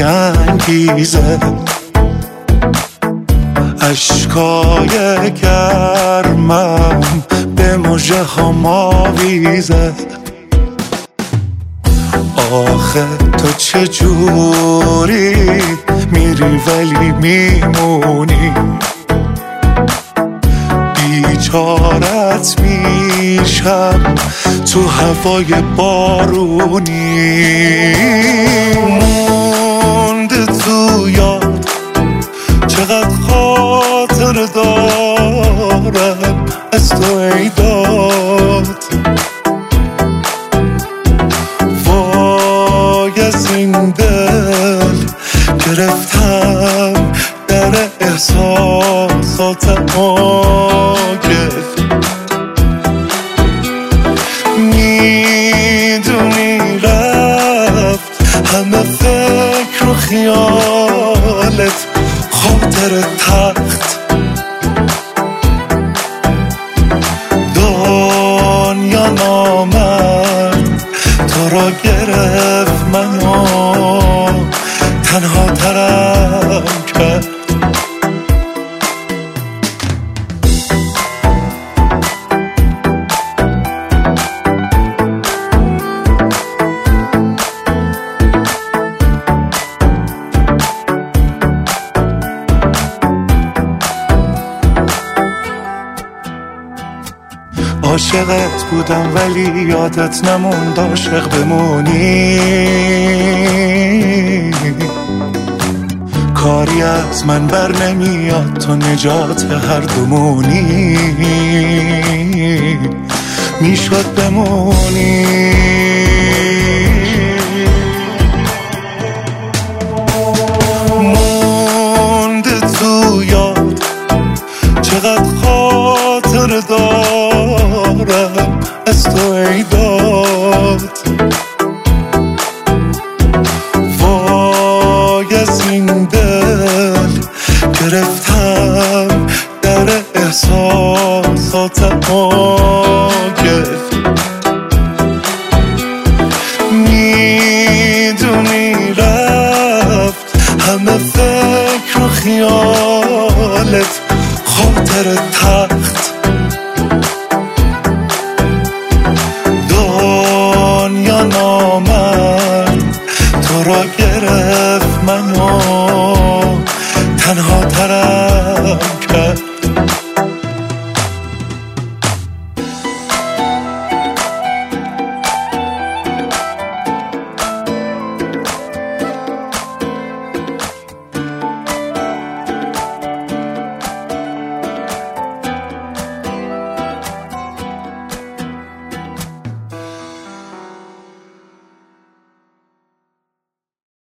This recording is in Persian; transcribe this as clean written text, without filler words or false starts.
میانگیزه، اشکای گرمم به مژه هم آویزه. آخه تو چجوری میری ولی میمونی، بیچارت میشم تو هوای بارونی. مونده تو یاد چقدر خاطر دارم از تو ای داد، وای از این دل گرفتم در احساساتم آگل. میدونی رفت همه فکر و خیالت خاطر تخت، دنیا نامد تو را گرفت منو تنها ترم کرد. عاشقت بودم ولی یادت نموند عاشق بمونی، کاری از من بر نمیاد تو نجات هر دومونی، میشد بمونی. مونده تو یاد چقدر خاطر دارم از تو ای داد، وای از این دل گرفتم در احساساتم آگل. میدونی رفت همه فکر و خیالت خاطر تخت، دنیا نامد تو را گرفت منو